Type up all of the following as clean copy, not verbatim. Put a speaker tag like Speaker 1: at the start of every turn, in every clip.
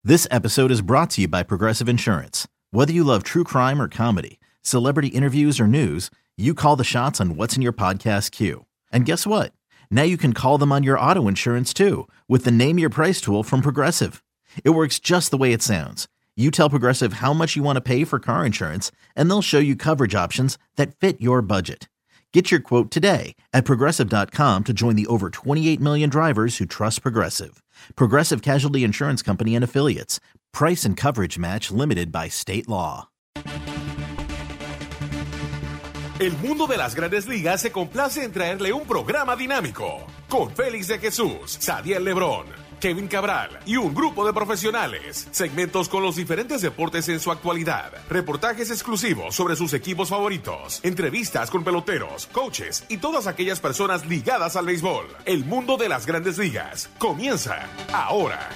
Speaker 1: This episode is brought to you by Progressive Insurance. Whether you love true crime or comedy, celebrity interviews or news, you call the shots on what's in your podcast queue. And guess what? Now you can call them on your auto insurance too with the Name Your Price tool from Progressive. It works just the way it sounds. You tell Progressive how much you want to pay for car insurance, and they'll show you coverage options that fit your budget. Get your quote today at Progressive.com to join the over 28 million drivers who trust Progressive. Progressive Casualty Insurance Company and Affiliates. Price and coverage match limited by state law.
Speaker 2: El mundo de las Grandes Ligas se complace en traerle un programa dinámico con Félix de Jesús, Sadiel Lebrón, Kevin Cabral y un grupo de profesionales. Segmentos con los diferentes deportes en su actualidad. Reportajes exclusivos sobre sus equipos favoritos. Entrevistas con peloteros, coaches y todas aquellas personas ligadas al béisbol. El mundo de las Grandes Ligas comienza ahora.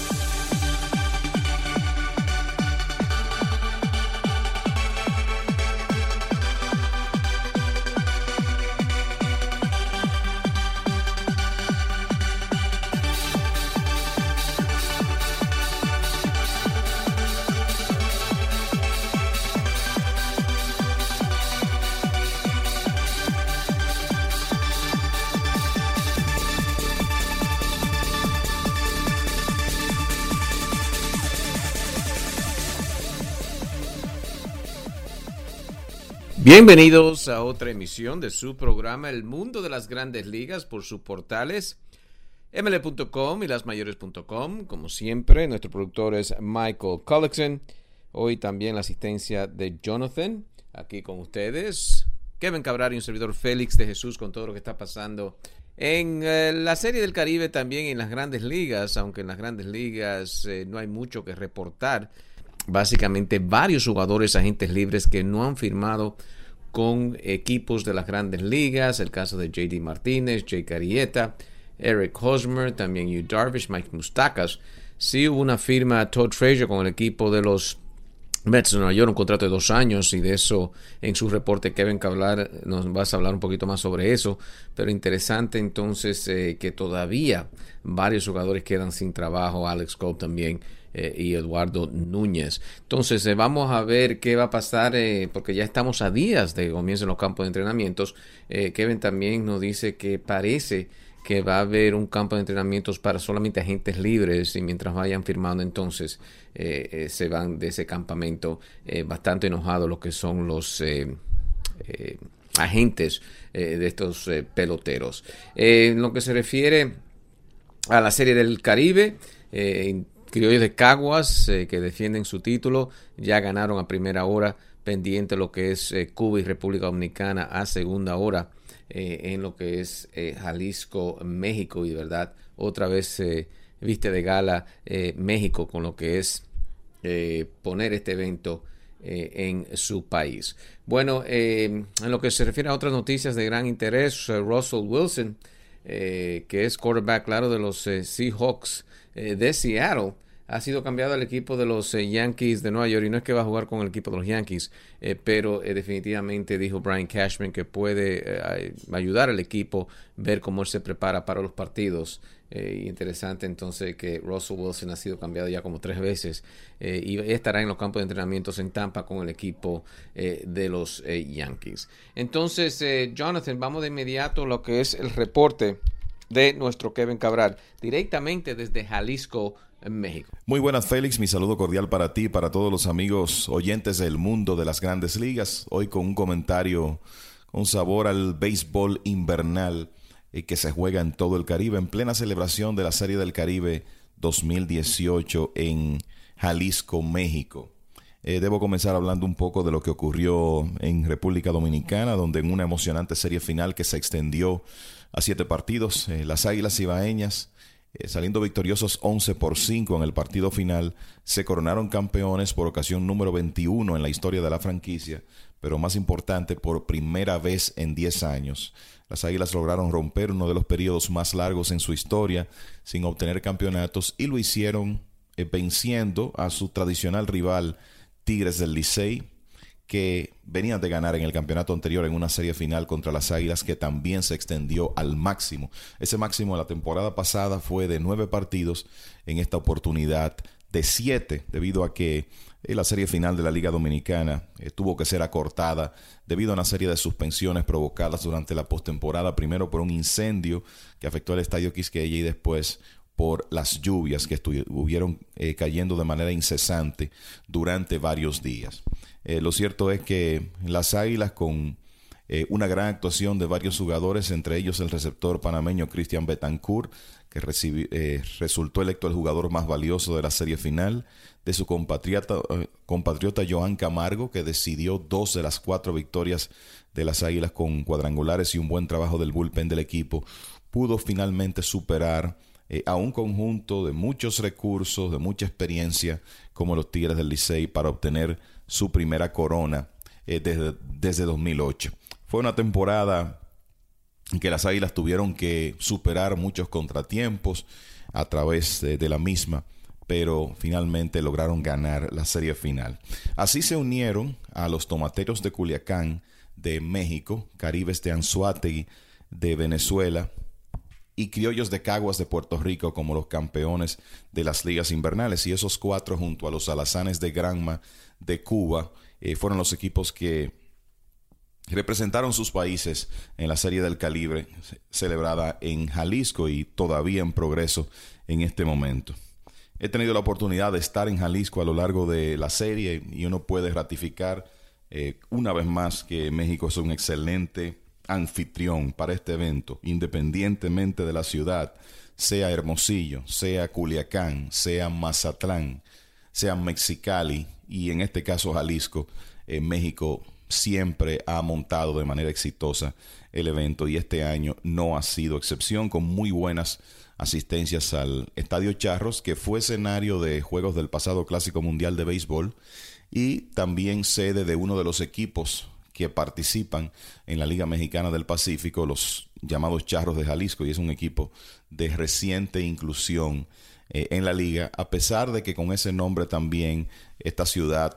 Speaker 3: Bienvenidos a otra emisión de su programa El Mundo de las Grandes Ligas por sus portales ml.com y lasmayores.com. Como siempre, nuestro productor es Michael Cullickson. Hoy también la asistencia de Jonathan. Aquí con ustedes, Kevin Cabral y un servidor Félix de Jesús con todo lo que está pasando en la Serie del Caribe, también en las Grandes Ligas, aunque en las Grandes Ligas no hay mucho que reportar. Básicamente varios jugadores agentes libres que no han firmado con equipos de las Grandes Ligas. El caso de J.D. Martínez, Jake Arrieta, Eric Hosmer, también Yu Darvish, Mike Moustakas. Sí hubo una firma, Todd Frazier, con el equipo de los Mets de Nueva York, un contrato de 2 años, y de eso en su reporte Kevin Cabral nos vas a hablar un poquito más sobre eso. Pero interesante entonces que todavía varios jugadores quedan sin trabajo. Alex Cobb también y Eduardo Núñez. Entonces vamos a ver qué va a pasar porque ya estamos a días de que comiencen los campos de entrenamientos. Kevin también nos dice que parece que va a haber un campo de entrenamientos para solamente agentes libres, y mientras vayan firmando entonces se van de ese campamento bastante enojados los que son los agentes de estos peloteros. En lo que se refiere a la Serie del Caribe, Criollos de Caguas, que defienden su título, ya ganaron a primera hora, pendiente lo que es Cuba y República Dominicana a segunda hora, en lo que es Jalisco, México, y de verdad otra vez viste de gala México con lo que es poner este evento en su país. Bueno, en lo que se refiere a otras noticias de gran interés, Russell Wilson, que es quarterback, claro, de los Seahawks de Seattle, ha sido cambiado al equipo de los Yankees de Nueva York, y no es que va a jugar con el equipo de los Yankees, pero definitivamente dijo Brian Cashman que puede ayudar al equipo, ver cómo él se prepara para los partidos. Interesante entonces que Russell Wilson ha sido cambiado ya como 3 veces y estará en los campos de entrenamientos en Tampa con el equipo de los Yankees. Entonces, Jonathan, vamos de inmediato a lo que es el reporte de nuestro Kevin Cabral, directamente desde Jalisco, en México.
Speaker 4: Muy buenas, Félix. Mi saludo cordial para ti y para todos los amigos oyentes del mundo de las Grandes Ligas. Hoy con un comentario con sabor al béisbol invernal que se juega en todo el Caribe, en plena celebración de la Serie del Caribe 2018 en Jalisco, México. Debo comenzar hablando un poco de lo que ocurrió en República Dominicana, donde en una emocionante serie final que se extendió a 7 partidos, las Águilas Ibaeñas, saliendo victoriosos 11-5 en el partido final, se coronaron campeones por ocasión número 21 en la historia de la franquicia, pero más importante, por primera vez en 10 años. Las Águilas lograron romper uno de los periodos más largos en su historia sin obtener campeonatos, y lo hicieron venciendo a su tradicional rival Tigres del Licey, que venían de ganar en el campeonato anterior en una serie final contra las Águilas, que también se extendió al máximo. Ese máximo de la temporada pasada fue de 9 partidos, en esta oportunidad de 7, debido a que la serie final de la Liga Dominicana tuvo que ser acortada debido a una serie de suspensiones provocadas durante la postemporada, primero por un incendio que afectó al Estadio Quisqueya y después por las lluvias que estuvieron cayendo de manera incesante durante varios días. Lo cierto es que las Águilas, con una gran actuación de varios jugadores, entre ellos el receptor panameño Cristian Betancourt, que resultó electo el jugador más valioso de la serie final, de su compatriota Joan Camargo, que decidió 2 de las 4 victorias de las Águilas con cuadrangulares y un buen trabajo del bullpen del equipo, pudo finalmente superar a un conjunto de muchos recursos, de mucha experiencia, como los Tigres del Licey, para obtener su primera corona desde 2008. Fue una temporada en que las Águilas tuvieron que superar muchos contratiempos a través de la misma, pero finalmente lograron ganar la serie final. Así se unieron a los Tomateros de Culiacán de México, Caribes de Anzoátegui de Venezuela y Criollos de Caguas de Puerto Rico como los campeones de las ligas invernales. Y esos 4, junto a los Alazanes de Granma de Cuba, fueron los equipos que representaron sus países en la Serie del Caribe celebrada en Jalisco y todavía en progreso en este momento. He tenido la oportunidad de estar en Jalisco a lo largo de la serie y uno puede ratificar una vez más que México es un excelente anfitrión para este evento, independientemente de la ciudad, sea Hermosillo, sea Culiacán, sea Mazatlán, sea Mexicali y en este caso Jalisco. México siempre ha montado de manera exitosa el evento y este año no ha sido excepción, con muy buenas asistencias al Estadio Charros, que fue escenario de juegos del pasado Clásico Mundial de Béisbol y también sede de uno de los equipos que participan en la Liga Mexicana del Pacífico, los llamados Charros de Jalisco, y es un equipo de reciente inclusión en la liga, a pesar de que con ese nombre también esta ciudad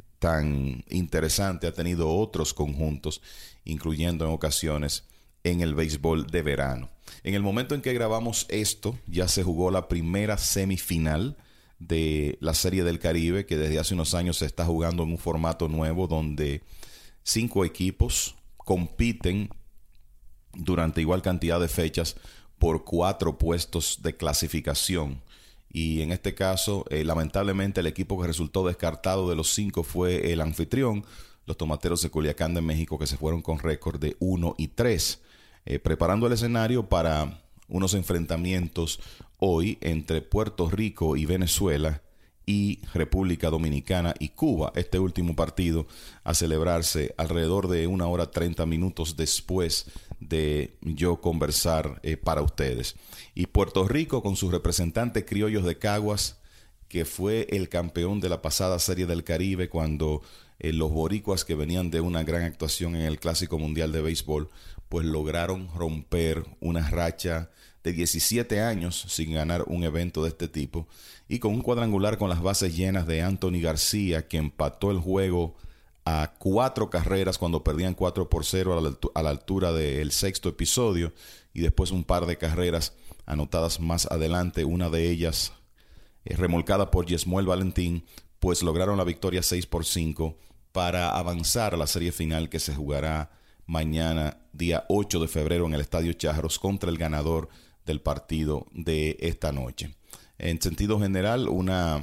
Speaker 4: tan interesante ha tenido otros conjuntos, incluyendo en ocasiones en el béisbol de verano. En el momento en que grabamos esto, ya se jugó la primera semifinal de la Serie del Caribe, que desde hace unos años se está jugando en un formato nuevo donde 5 equipos compiten durante igual cantidad de fechas por 4 puestos de clasificación. Y en este caso, lamentablemente, el equipo que resultó descartado de los 5 fue el anfitrión, los Tomateros de Culiacán de México, que se fueron con récord de 1-3, preparando el escenario para unos enfrentamientos hoy entre Puerto Rico y Venezuela y República Dominicana y Cuba. Este último partido a celebrarse alrededor de 1 hora 30 minutos después de yo conversar para ustedes. Y Puerto Rico con sus representantes Criollos de Caguas, que fue el campeón de la pasada Serie del Caribe cuando los boricuas, que venían de una gran actuación en el Clásico Mundial de Béisbol, pues lograron romper una racha de 17 años sin ganar un evento de este tipo, y con un cuadrangular con las bases llenas de Anthony García, que empató el juego a 4 carreras cuando perdían 4-0 a la altura del 6º episodio, y después un par de carreras anotadas más adelante, una de ellas remolcada por Yesmuel Valentín, pues lograron la victoria 6-5 para avanzar a la serie final, que se jugará mañana, día 8 de febrero, en el Estadio Charros contra el ganador del partido de esta noche. En sentido general, una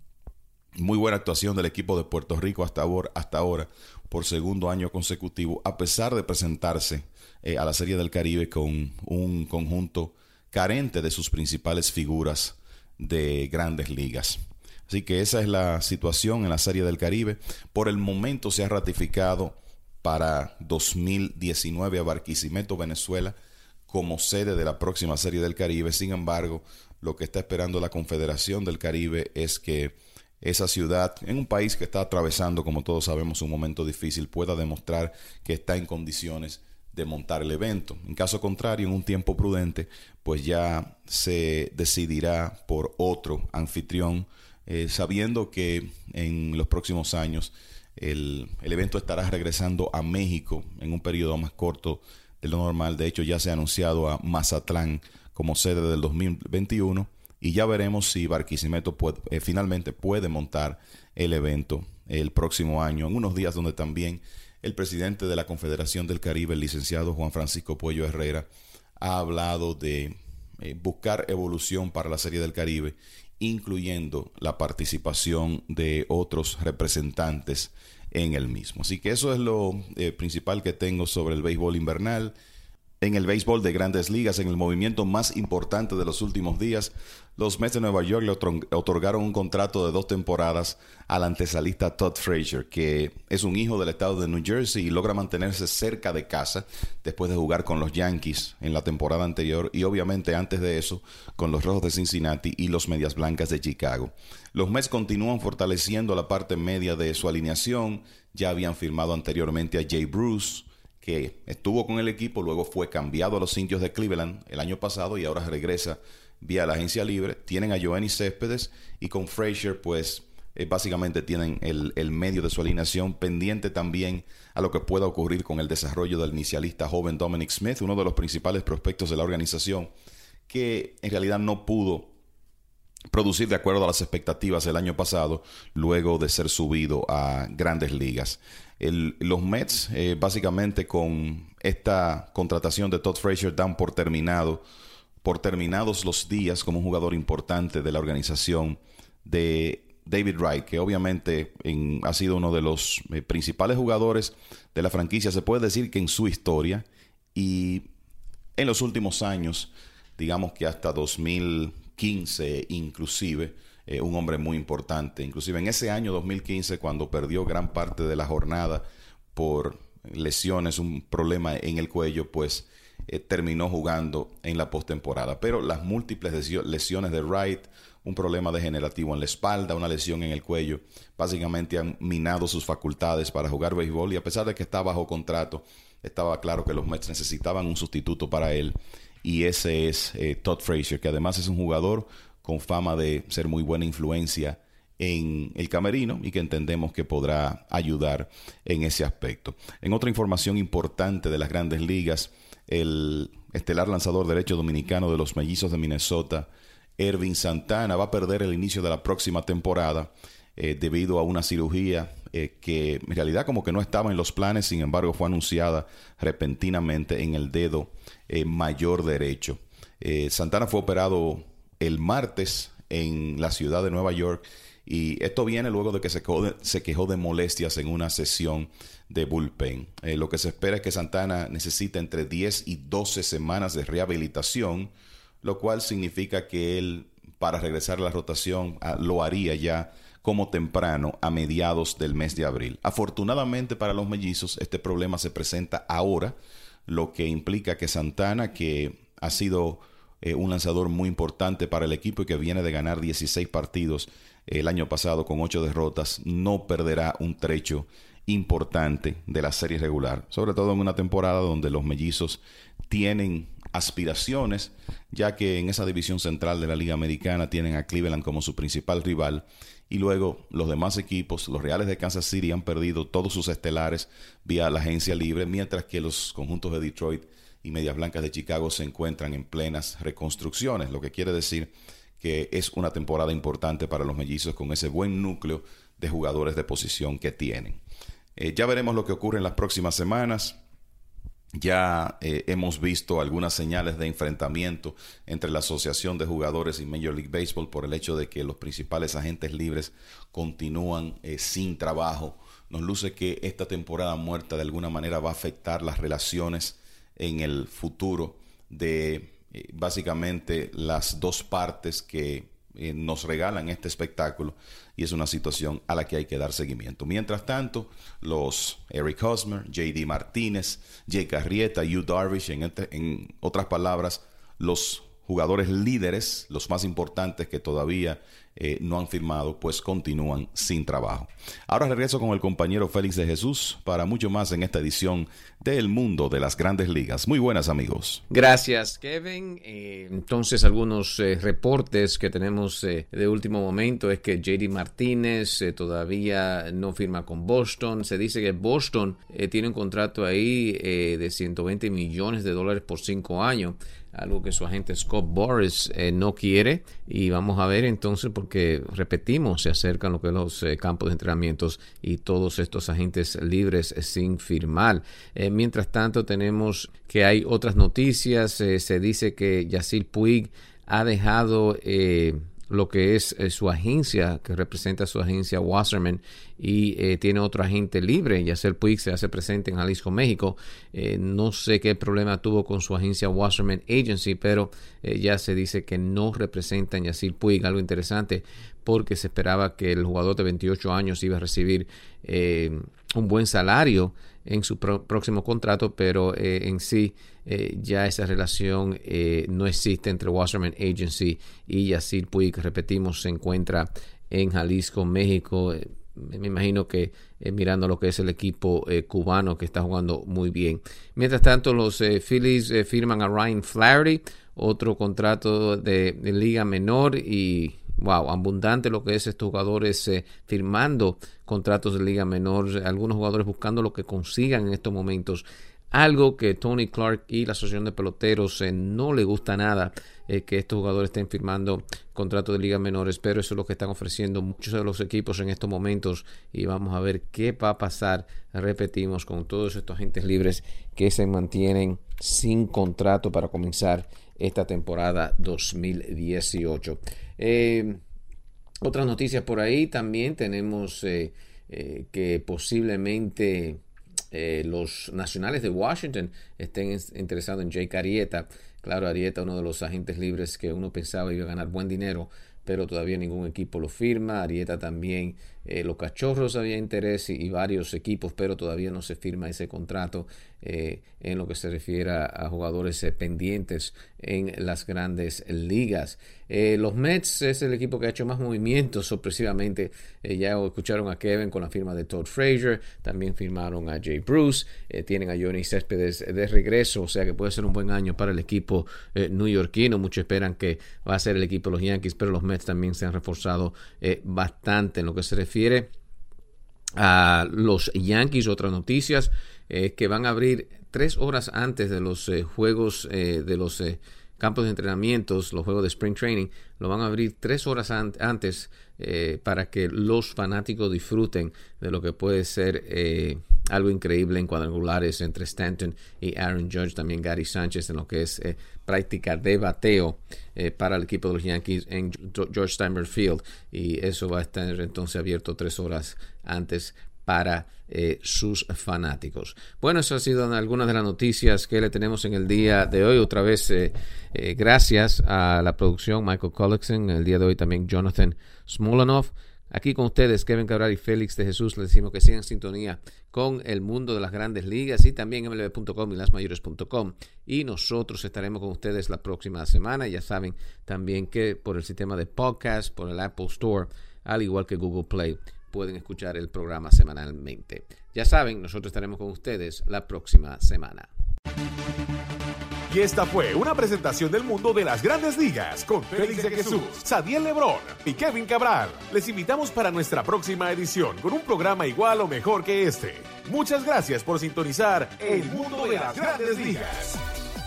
Speaker 4: muy buena actuación del equipo de Puerto Rico hasta ahora por segundo año consecutivo, a pesar de presentarse a la Serie del Caribe con un conjunto carente de sus principales figuras de grandes ligas. Así que esa es la situación en la Serie del Caribe. Por el momento se ha ratificado para 2019 a Barquisimeto, Venezuela, como sede de la próxima Serie del Caribe. Sin embargo, lo que está esperando la Confederación del Caribe es que esa ciudad, en un país que está atravesando, como todos sabemos, un momento difícil, pueda demostrar que está en condiciones de montar el evento. En caso contrario, en un tiempo prudente, pues ya se decidirá por otro anfitrión, sabiendo que en los próximos años el evento estará regresando a México en un periodo más corto de lo normal. De hecho, ya se ha anunciado a Mazatlán como sede del 2021 y ya veremos si Barquisimeto finalmente puede montar el evento el próximo año, en unos días donde también el presidente de la Confederación del Caribe, el licenciado Juan Francisco Puello Herrera, ha hablado de buscar evolución para la Serie del Caribe, incluyendo la participación de otros representantes en el mismo. Así que eso es lo principal que tengo sobre el béisbol invernal. En el béisbol de Grandes Ligas, en el movimiento más importante de los últimos días, los Mets de Nueva York le otorgaron un contrato de 2 temporadas al antesalista Todd Frazier, que es un hijo del estado de New Jersey y logra mantenerse cerca de casa después de jugar con los Yankees en la temporada anterior y obviamente antes de eso con los Rojos de Cincinnati y los Medias Blancas de Chicago. Los Mets continúan fortaleciendo la parte media de su alineación. Ya habían firmado anteriormente a Jay Bruce, que estuvo con el equipo, luego fue cambiado a los Indios de Cleveland el año pasado y ahora regresa vía la agencia libre. Tienen a Yoenis Céspedes y con Frazier pues básicamente tienen el medio de su alineación, pendiente también a lo que pueda ocurrir con el desarrollo del inicialista joven Dominic Smith, uno de los principales prospectos de la organización, que en realidad no pudo producir de acuerdo a las expectativas el año pasado, luego de ser subido a Grandes Ligas. Los Mets básicamente con esta contratación de Todd Frazier dan por terminados los días como un jugador importante de la organización de David Wright, que obviamente ha sido uno de los principales jugadores de la franquicia, se puede decir que en su historia, y en los últimos años, digamos que hasta 2015 inclusive, un hombre muy importante. Inclusive en ese año 2015, cuando perdió gran parte de la jornada por lesiones, un problema en el cuello, pues terminó jugando en la postemporada. Pero las múltiples lesiones de Wright, un problema degenerativo en la espalda, una lesión en el cuello, básicamente han minado sus facultades para jugar béisbol, y a pesar de que está bajo contrato, estaba claro que los Mets necesitaban un sustituto para él, y ese es Todd Frazier, que además es un jugador con fama de ser muy buena influencia en el camerino y que entendemos que podrá ayudar en ese aspecto. En otra información importante de las Grandes Ligas, el estelar lanzador derecho dominicano de los Mellizos de Minnesota, Ervin Santana, va a perder el inicio de la próxima temporada debido a una cirugía que en realidad como que no estaba en los planes, sin embargo fue anunciada repentinamente en el dedo mayor derecho. Santana fue operado el martes en la ciudad de Nueva York, y esto viene luego de que se quejó de molestias en una sesión de bullpen. Lo que se espera es que Santana necesite entre 10 y 12 semanas de rehabilitación, lo cual significa que él, para regresar a la rotación, lo haría ya como temprano, a mediados del mes de abril. Afortunadamente para los Mellizos, este problema se presenta ahora, lo que implica que Santana, que ha sido un lanzador muy importante para el equipo y que viene de ganar 16 partidos el año pasado con 8 derrotas, no perderá un trecho importante de la serie regular, sobre todo en una temporada donde los Mellizos tienen aspiraciones, ya que en esa división central de la Liga Americana tienen a Cleveland como su principal rival, y luego los demás equipos, los Reales de Kansas City, han perdido todos sus estelares vía la agencia libre, mientras que los conjuntos de Detroit y Medias Blancas de Chicago se encuentran en plenas reconstrucciones, lo que quiere decir que es una temporada importante para los Mellizos con ese buen núcleo de jugadores de posición que tienen. Ya veremos lo que ocurre en las próximas semanas. Ya hemos visto algunas señales de enfrentamiento entre la Asociación de Jugadores y Major League Baseball por el hecho de que los principales agentes libres continúan sin trabajo. Nos luce que esta temporada muerta de alguna manera va a afectar las relaciones en el futuro de básicamente las dos partes que nos regalan este espectáculo, y es una situación a la que hay que dar seguimiento. Mientras tanto, los Eric Hosmer, J.D. Martínez, Jake Arrieta, Yu Darvish, en otras palabras, los jugadores líderes, los más importantes que todavía no han firmado, pues continúan sin trabajo. Ahora regreso con el compañero Félix de Jesús para mucho más en esta edición del Mundo de las Grandes Ligas. Muy buenas, amigos.
Speaker 3: Gracias, Kevin. Entonces, algunos reportes que tenemos de último momento es que JD Martínez todavía no firma con Boston. Se dice que Boston tiene un contrato ahí de $120 millones por 5 años. Algo que su agente Scott Boras no quiere, y vamos a ver entonces, porque repetimos, se acercan lo que es los campos de entrenamientos y todos estos agentes libres sin firmar. Mientras tanto, tenemos que hay otras noticias. Se dice que Yasiel Puig ha dejado lo que es su agencia, que representa su agencia Wasserman, y tiene otro agente libre. Yasiel Puig se hace presente en Jalisco, México. No sé qué problema tuvo con su agencia Wasserman Agency, pero ya se dice que no representan a Yasiel Puig. Algo interesante, porque se esperaba que el jugador de 28 años iba a recibir un buen salario en su próximo contrato, pero en sí ya esa relación no existe entre Wasserman Agency y Yasiel Puig. Repetimos, se encuentra en Jalisco, México. Me imagino que mirando lo que es el equipo cubano, que está jugando muy bien. Mientras tanto, los Phillies firman a Ryan Flaherty, otro contrato de liga menor, y wow, abundante lo que es estos jugadores firmando contratos de liga menor. Algunos jugadores buscando lo que consigan en estos momentos. Algo que Tony Clark y la Asociación de Peloteros no le gusta nada, que estos jugadores estén firmando contratos de ligas menores, pero eso es lo que están ofreciendo muchos de los equipos en estos momentos, y vamos a ver qué va a pasar, repetimos, con todos estos agentes libres que se mantienen sin contrato para comenzar esta temporada 2018. Otras noticias por ahí también tenemos que posiblemente los Nacionales de Washington estén interesados en Jake Arrieta. Claro, Arrieta, uno de los agentes libres que uno pensaba iba a ganar buen dinero, pero todavía ningún equipo lo firma. Arrieta también, los Cachorros había interés y varios equipos, pero todavía no se firma ese contrato en lo que se refiere a jugadores pendientes en las grandes ligas. Los Mets es el equipo que ha hecho más movimientos sorpresivamente. Ya escucharon a Kevin con la firma de Todd Frazier, también firmaron a Jay Bruce, tienen a Yoenis Céspedes de regreso, o sea que puede ser un buen año para el equipo neoyorquino. Muchos esperan que va a ser el equipo de los Yankees, pero los Mets también se han reforzado bastante. En lo que se refiere a los Yankees, otras noticias que van a abrir 3 horas antes de los juegos de los campos de entrenamientos, los juegos de Spring Training, lo van a abrir 3 horas antes para que los fanáticos disfruten de lo que puede ser algo increíble en cuadrangulares entre Stanton y Aaron Judge, también Gary Sánchez en lo que es práctica de bateo para el equipo de los Yankees en George Steinbrenner Field, y eso va a estar entonces abierto 3 horas antes para sus fanáticos. Bueno, eso ha sido algunas de las noticias que le tenemos en el día de hoy. Otra vez, gracias a la producción Michael Collickson, el día de hoy también Jonathan Smolanoff. Aquí con ustedes, Kevin Cabral y Félix de Jesús. Les decimos que sigan en sintonía con el mundo de las grandes ligas y también MLB.com y lasmayores.com. Y nosotros estaremos con ustedes la próxima semana. Ya saben también que por el sistema de podcast, por el Apple Store, al igual que Google Play, pueden escuchar el programa semanalmente. Ya saben, nosotros estaremos con ustedes la próxima semana.
Speaker 2: Y esta fue una presentación del mundo de las grandes ligas con Félix de Jesús, Sadiel Lebrón y Kevin Cabral. Les invitamos para nuestra próxima edición con un programa igual o mejor que este. Muchas gracias por sintonizar el mundo de las grandes ligas.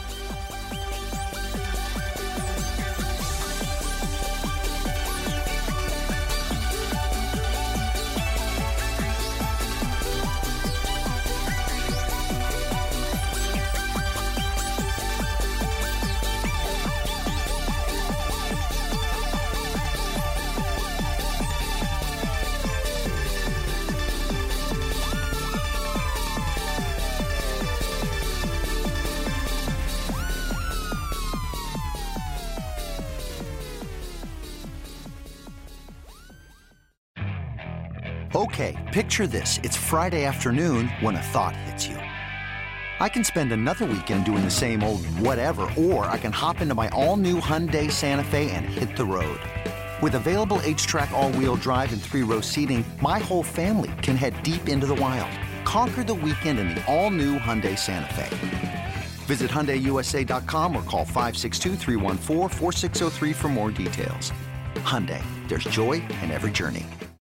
Speaker 5: Okay, picture this. It's Friday afternoon when a thought hits you. I can spend another weekend doing the same old whatever, or I can hop into my all-new Hyundai Santa Fe and hit the road. With available H-Track all-wheel drive and 3-row seating, my whole family can head deep into the wild. Conquer the weekend in the all-new Hyundai Santa Fe. Visit HyundaiUSA.com or call 562-314-4603 for more details. Hyundai, there's joy in every journey.